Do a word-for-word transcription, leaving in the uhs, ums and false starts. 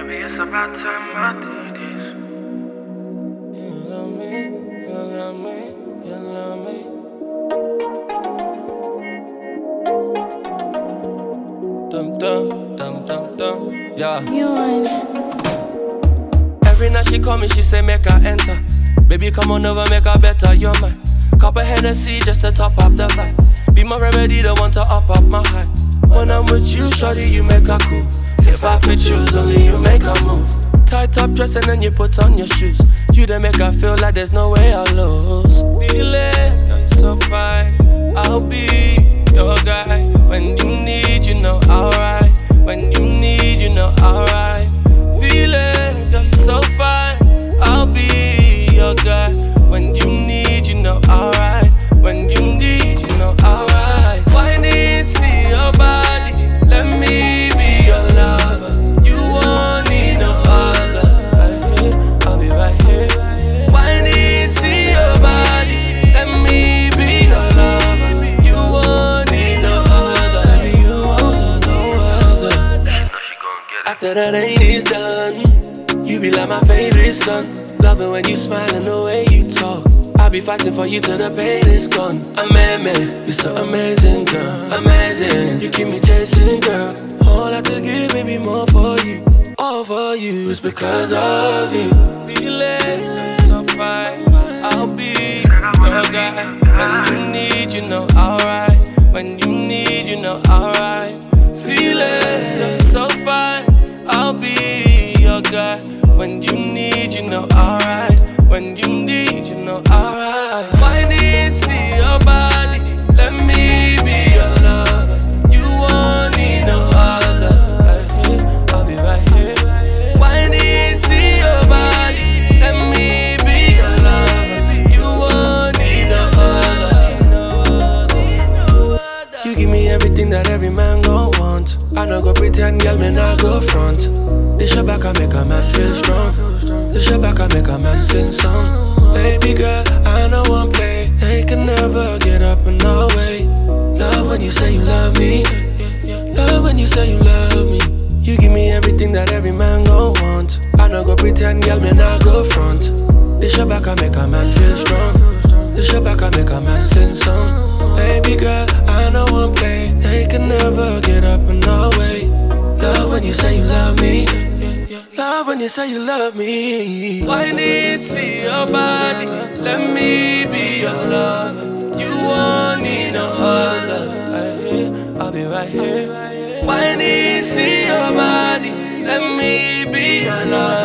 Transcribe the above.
Baby, it's about time I do this. You love me, you love me, you love me. Dum dum, dum dum dum, yeah. You want Every night she call me, she say make her enter. Baby, come on over, make her better, you're mine. Cup of Hennessy just to top up the vibe. Be my remedy, the one to up up my high. When I'm with you, shorty, you make her cool. If I could choose, only you make her move. Tight up dress and then you put on your shoes. You then make her feel like there's no way I'll lose. Feelings, girl, you're so fine. I'll be your guy. When you need, you know I'll ride. When you need, you know I'll ride. Feelings, girl, you're so fine. I'll be your guy. When you need, you know I'll ride. When you need, you know I'll ride. Why need see your body? Let me be your lover. You won't need no other. Right here, I'll be right here. Why need see your body? Let me be your lover. You won't need no other. Baby, you won't need no other. After that ain't is done, you be like my favorite son. Love it when you smile and the way you talk. I'll be fighting for you till the pain is gone. Amazing, you're so amazing, girl. Amazing, you keep me chasing, girl. All I to give, maybe more for you. All for you, it's because of you. Feeling so fine, I'll be your guy. When you need, you know I'll ride. When you need, you know I'll ride. Feeling so fine, I'll be your guy. When you need, you know I'll ride. When you need, you know I'll ride. Why need see your body? Let me be your lover. You won't need no other. Right here, I'll be right here. Why need see your body? Let me be your lover. You won't need no other. You give me everything that every man gon' want. I no go pretend, girl, me not go front. This your back, I make a man feel strong. This your back, I make a man sing song. Baby girl, I know one play. They can never get up in our way. Love when you say you love me. Love when you say you love me. You give me everything that every man gon' want. I no go pretend, girl, me not go front. This your back, I make a man feel strong. This your back, I make a man sing song. Baby girl, I know one play. They can never get up in our way. Love when you say you love me. Love when you say you love me. Why need see your body? Let me be your lover. You won't need no other. Right here, I'll be right here. Why need see your body? Let me be your lover.